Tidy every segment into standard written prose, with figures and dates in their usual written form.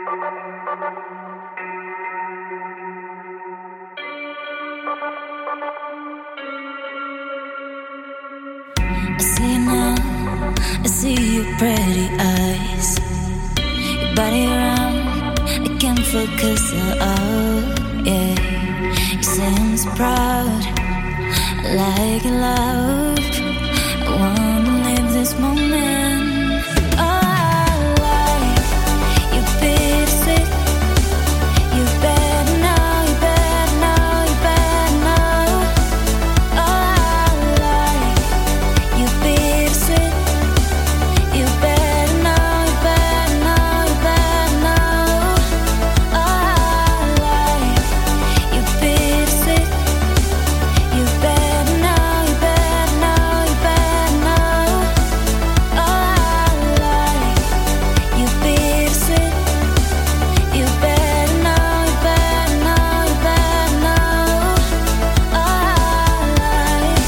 I see you now, I see your pretty eyes, your body around, I can't focus at all, yeah. You seem so proud, like you love, I wanna live this moment. Oh, I like you bittersweet, you better know, you better know, you better know. Oh, I like you bittersweet, you better know, you better know, you better know. Oh, I like you bittersweet, you better know, you better know, you better know. Oh, I like you bittersweet, you better know, you better know, you better know. Oh, I like.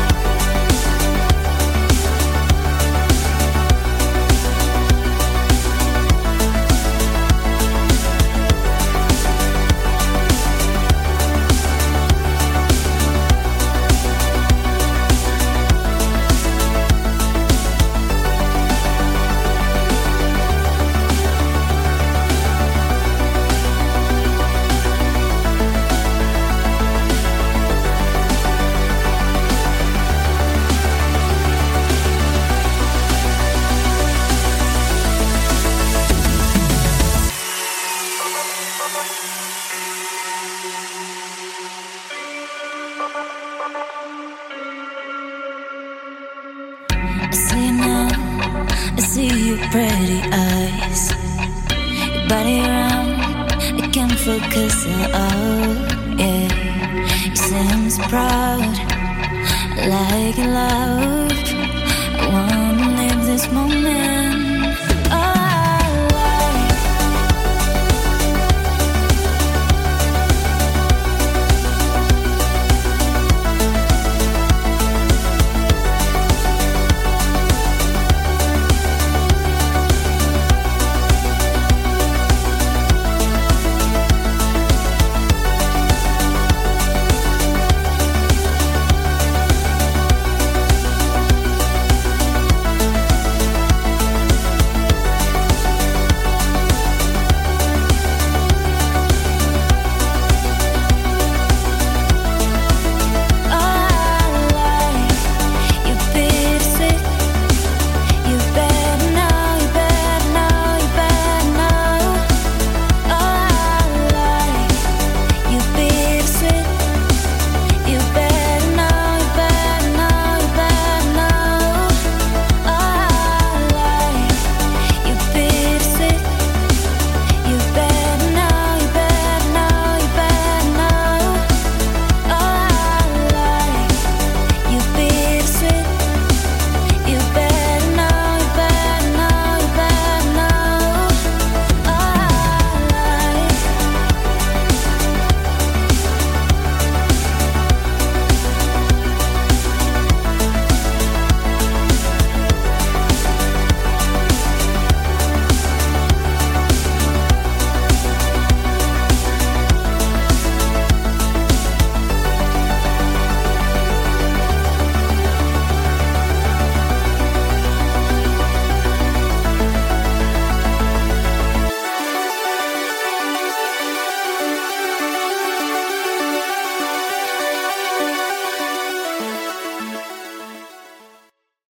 I see you now, I see your pretty eyes, your body around, I can't focus at all, yeah. You seem so proud, like you love, I wanna live this moment.